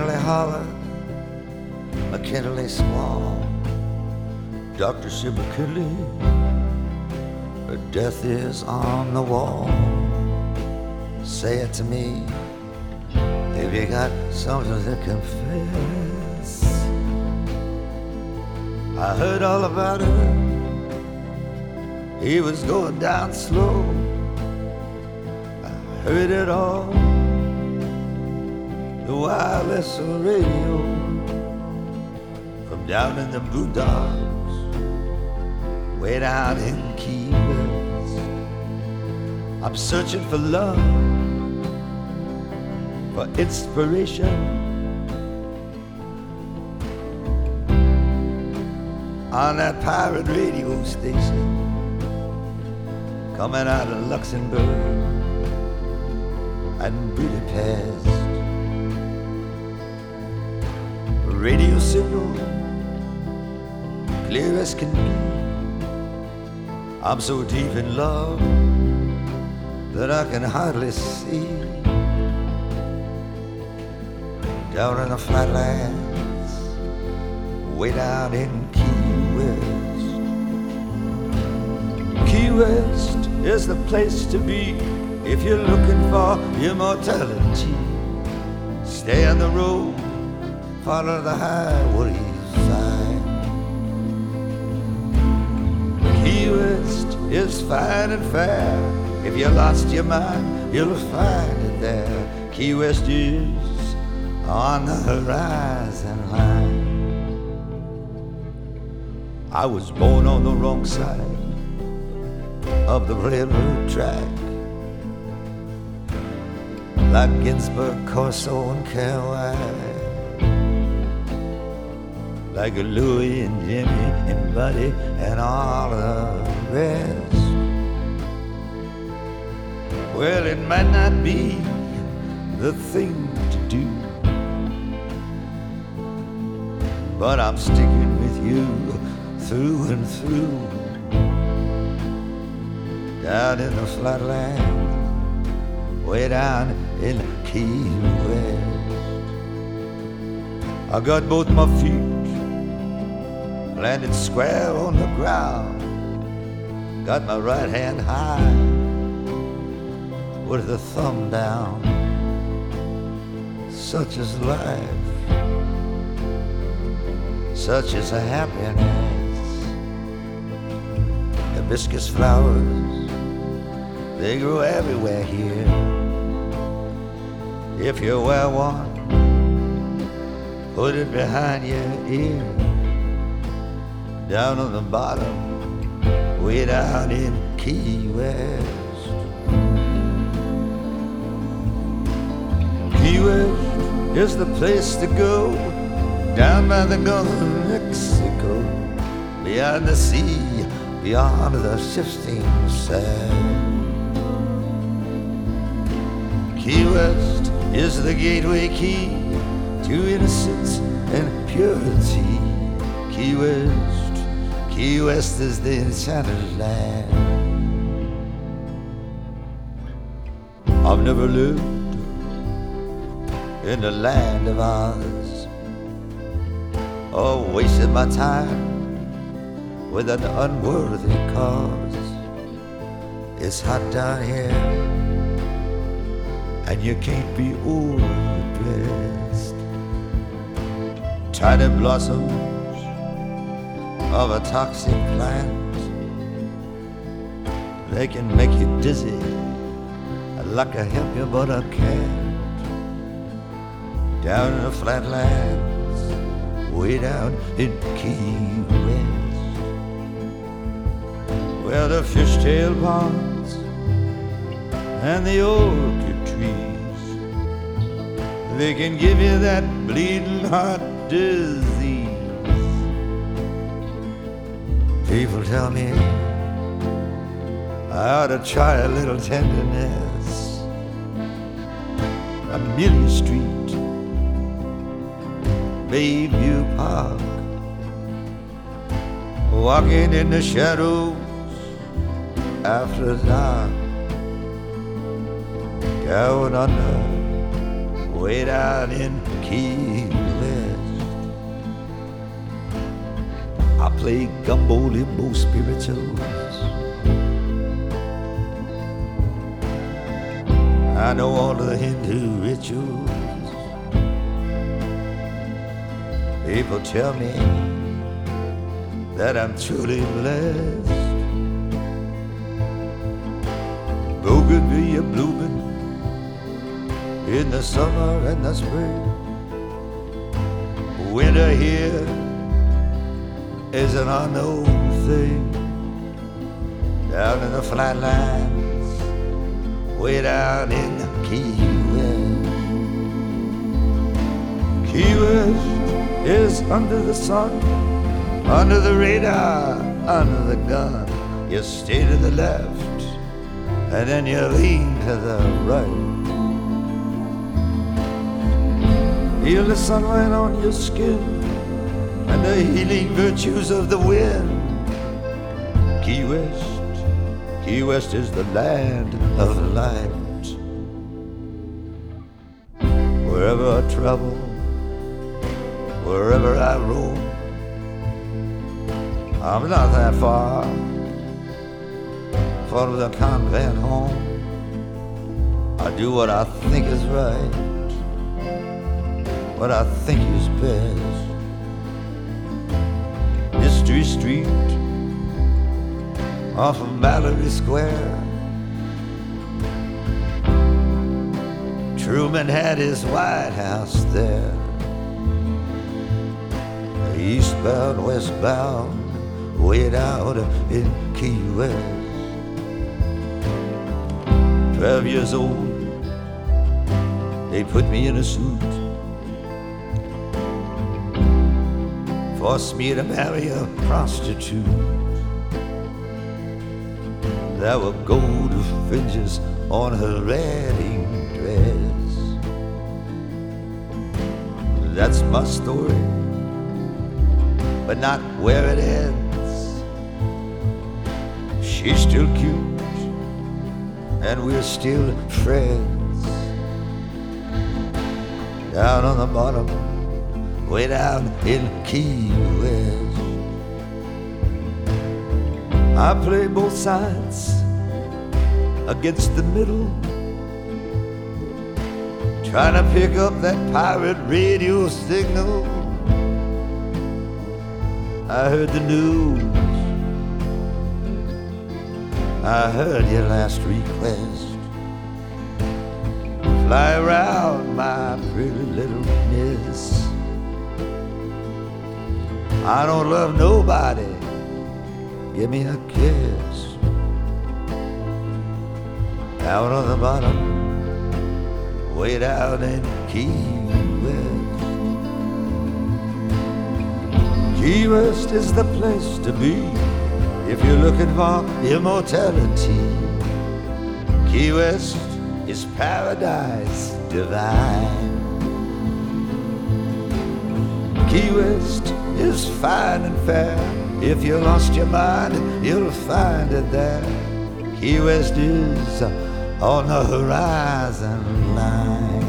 Farley Holler, McKinley Squall, Dr. Sid McKinley, death is on the wall. Say it to me if you got something to confess. I heard all about it. He was going down slow. I heard it all. The wireless radio from down in the boondocks, way down in Key West. I'm searching for love, for inspiration. On that pirate radio station, coming out of Luxembourg and Budapest. Radio signal, clear as can be. I'm so deep in love that I can hardly see. Down in the flatlands, way down in Key West. Key West is the place to be if you're looking for immortality. Stay on the road, follow the highway sign. Key West is fine and fair. If you lost your mind, you'll find it there. Key West is on the horizon line. I was born on the wrong side of the railroad track, like Ginsberg, Corso, and Kerouac, like Louie and Jimmy and Buddy and all the rest. Well, it might not be the thing to do, but I'm sticking with you through and through. Down in the flatland, way down in Key West. I got both my feet landed square on the ground. Got my right hand high with the thumb down. Such is life, such is a happiness. Hibiscus flowers, they grow everywhere here. If you wear one, put it behind your ear. Down on the bottom, way down in Key West. Key West is the place to go, down by the Gulf of Mexico, beyond the sea, beyond the shifting sand. Key West is the gateway key to innocence and purity. Key West is the enchanted land. I've never lived in the land of Oz, or wasted my time with an unworthy cause. It's hot down here, and you can't be overdressed. Tiny blossoms of a toxic plant, they can make you dizzy like a help you but I can't. Down in the flatlands, way down in Key West, where the fishtail ponds and the orchid trees, they can give you that bleeding heart disease. People tell me I ought to try a little tenderness. Amelia Street, Bayview Park, walking in the shadows after dark, down under, way down in Key West. I play gumbo, limbo, spirituals. I know all the Hindu rituals. People tell me that I'm truly blessed. Bougainvillea blooming in the summer and the spring. Winter here is an unknown thing. Down in the flatlands, way down in Key West. Key West is under the sun, under the radar, under the gun. You stay to the left, and then you lean to the right. Feel the sunlight on your skin, and the healing virtues of the wind. Key West is the land of light. Wherever I travel, wherever I roam, I'm not that far from the convent home. I do what I think is right, what I think is best. Mystery Street off of Mallory Square. Truman had his White House there. Eastbound, westbound, way down in Key West. 12 years old, they put me in a suit, forced me to marry a prostitute. There were gold fringes on her wedding dress. That's my story, but not where it ends. She's still cute, and we're still friends. Down on the bottom, way down in Key West. I play both sides against the middle, trying to pick up that pirate radio signal. I heard the news, I heard your last request. Fly around, my pretty little miss. I don't love nobody, give me a kiss. Down on the bottom, way down in Key West. Key West is the place to be if you're looking for immortality. Key West is paradise divine. Key West is fine and fair. If you lost your mind, you'll find it there. Key West is on the horizon line.